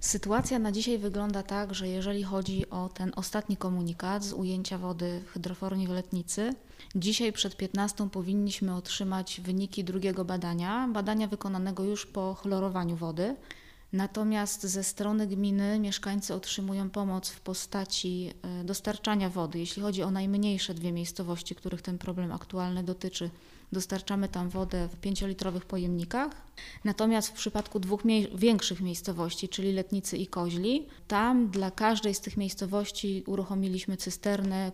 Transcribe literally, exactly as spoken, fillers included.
Sytuacja na dzisiaj wygląda tak, że jeżeli chodzi o ten ostatni komunikat z ujęcia wody w hydrofornie w Letnicy, dzisiaj przed piętnastą powinniśmy otrzymać wyniki drugiego badania, badania wykonanego już po chlorowaniu wody. Natomiast ze strony gminy mieszkańcy otrzymują pomoc w postaci dostarczania wody. Jeśli chodzi o najmniejsze dwie miejscowości, których ten problem aktualny dotyczy, dostarczamy tam wodę w pięciolitrowych pojemnikach. Natomiast w przypadku dwóch mie- większych miejscowości, czyli Letnicy i Koźli, tam dla każdej z tych miejscowości uruchomiliśmy cysternę,